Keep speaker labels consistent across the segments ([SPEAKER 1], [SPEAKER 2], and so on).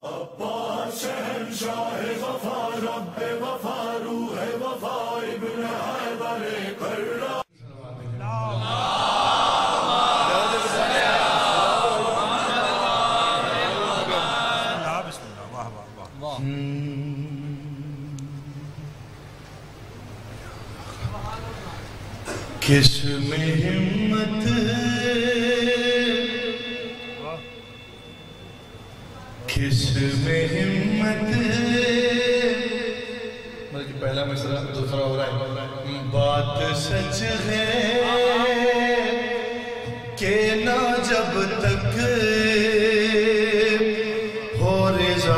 [SPEAKER 1] شہنشاہ وفا رب وفا روح وفا ابن حیدر کرہ
[SPEAKER 2] کس میں ہمت کس میں ہمت مطلب پہلا مسئلہ دوسرا ہو رہا ہے بات سچ ہے کہ نہ جب تک ہو رضا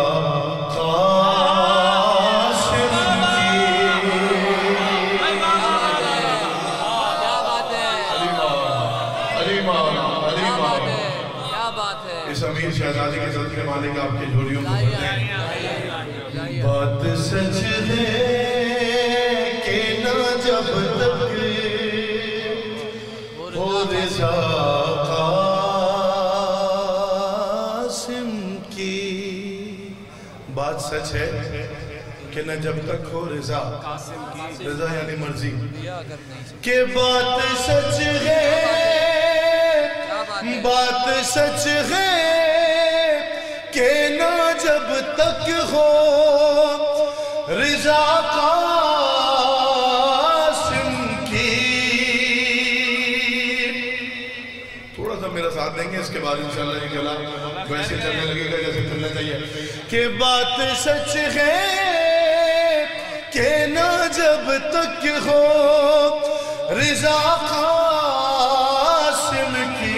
[SPEAKER 2] امیر شہزادی کے صدقے مالک آپ کے جھولیوں کو بھرتے ہیں بات سچ ہے کہ نہ جب تک ہو رضا قاسم کی بات سچ ہے کہ نہ جب تک ہو رضا رضا یعنی مرضی کہ بات سچ ہے بات سچ ہے کہ نہ جب تک ہو رضا قاسم کی تھوڑا سا میرا ساتھ دیں گے اس کے بعد انشاءاللہ یہ کلام ویسے چلنے لگے گا جیسے چلنا چاہیے کہ بات سچ ہے کہ نہ جب تک ہو رضا قاسم کی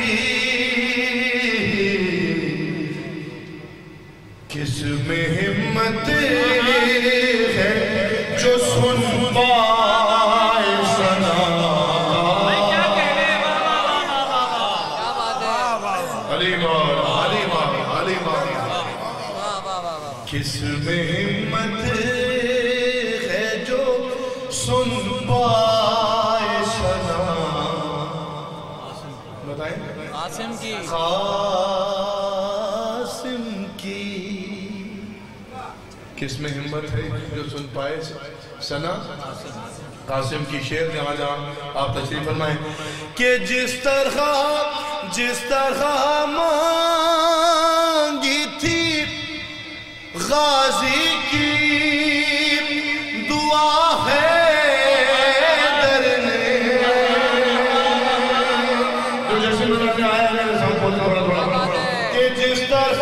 [SPEAKER 2] کس میں ہمت ہے جو سن پائے ثنا علی مولا علی مولا علی مولا کس میں ہمت ہے جو سن پائے ثنا بتائیں قاسم کی قاسم کی کس میں ہمت ہے جو سن پائے ثنا قاسم کی شعر جہاں جہاں آپ تشریف فرمائیں کہ جس طرح مانگی تھی غازی کی دعا ہے در نے جو جیسے مجھے آیا ہے سب بولنا بڑا کہ جس طرح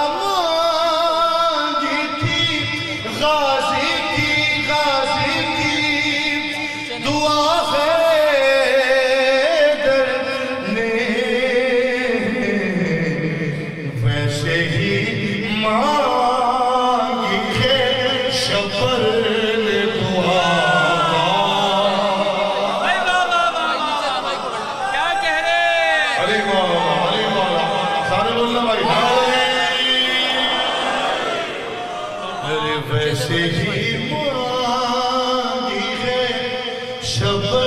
[SPEAKER 2] غازی کی دعا ہے در نے ویسے ہی مانگی ہے شبر نے دعا
[SPEAKER 3] کیا کہہ رہے
[SPEAKER 2] علی مولا سارے بولنا بھائی ویسے ہی مانگی ہے شبر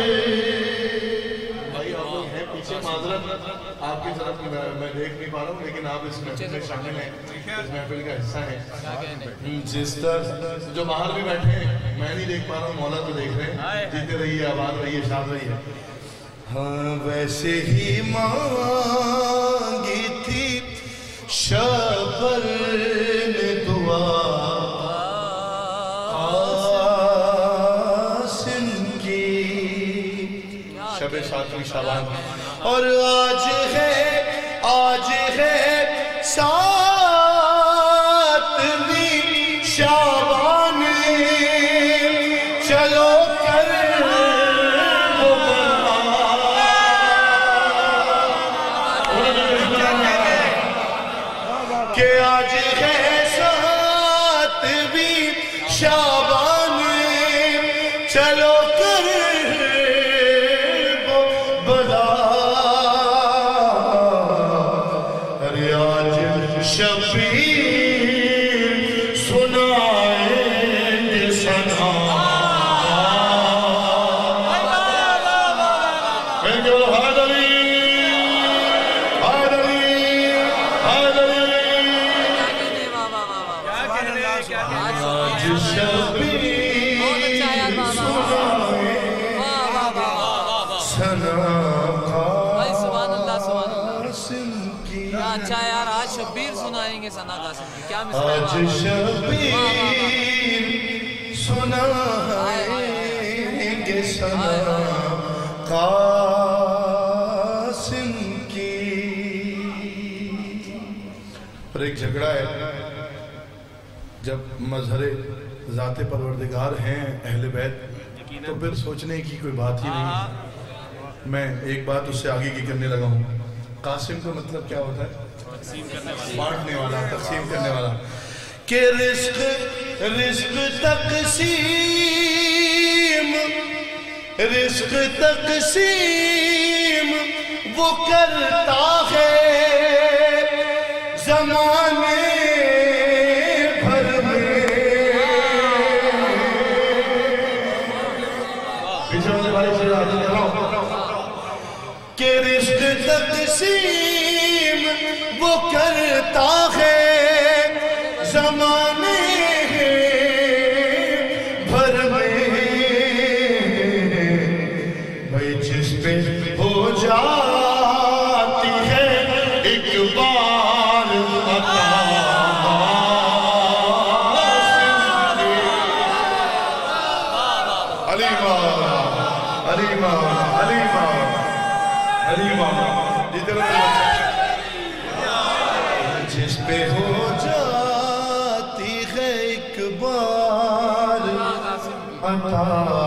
[SPEAKER 2] بھائی آپ لوگ ہیں پیچھے معذرت آپ کی طرف میں دیکھ نہیں پا رہا ہوں لیکن آپ اس محفل میں شامل ہیں اس محفل کا حصہ ہیں جس طرح جو باہر بھی بیٹھے ہیں میں نہیں دیکھ پا رہا ہوں مولا تو دیکھ رہے ہیں جیتے رہیے آباد رہیے شاد رہیے ہاں ویسے ہی مانگی تھی شبر نے دعا شب ساتویں شعبان اور آج ہے ساتویں شعبان چلو کر کہ آج ہے ساتویں شعبان چلو کر شبیر سنائیں گے سنا آج شبیر سنائے سنا قاسم کی
[SPEAKER 3] اچھا یار آج شبیر سنائیں گے ثنا قاسم کی کیا مثال
[SPEAKER 2] آج شبیر سنائیں گے ثنا قاسم کی پر ایک جھگڑا ہے جب مظہر ذات پروردگار ہیں اہل بیت تو پھر سوچنے کی کوئی بات ہی نہیں ہے میں ایک بات اس سے آگے کی کرنے لگا ہوں قاسم کا مطلب کیا ہوتا ہے بانٹنے والا تقسیم کرنے والا کہ رزق تقسیم وہ کرتا ہے زمانے بھر میں پیچھے والے بھائی سے کہ رزق تقسیم وہ کرتا ہے زمانے بھر میں بھائی جس پہ ہو جاتی ہے ایک بار عطا علی مولا علی مولا علی مولا علی مولا جس پہ ہو جاتی ہے ایک بار عطا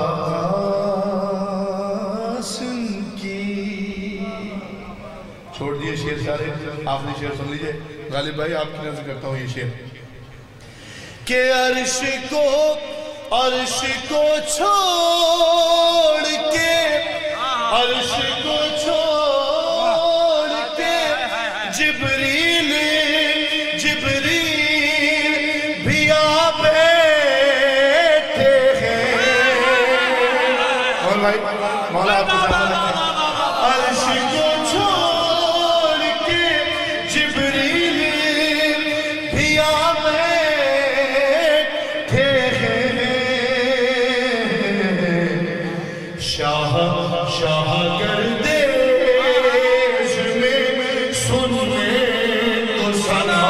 [SPEAKER 2] قاسم کی چھوڑ دیئے شعر سارے آپ نے شعر سن لیجئے غالب بھائی آپ کی نظر کرتا ہوں یہ شعر کہ عرش کو چھوڑ کے عرش کو چھوڑ کے جبریل بھی آ بیٹھے ہیں مولا آپ کو سامنے عرش کو چھوڑ کے جبریل بھی آ بیٹھے ہیں شاہ کر دے سننے کو سنا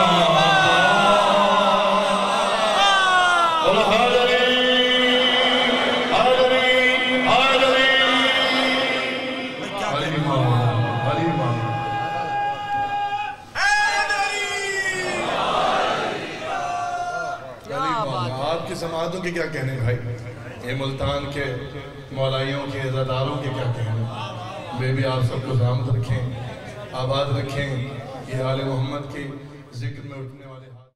[SPEAKER 2] آپ کی سماعتوں کے کیا کہنے بھائی یہ ملتان کے مولائیوں کے عزاداروں کے کیا کہنے بے بھی آپ سب کو سلامت رکھیں آباد رکھیں یہ آل محمد کی ذکر میں اٹھنے والے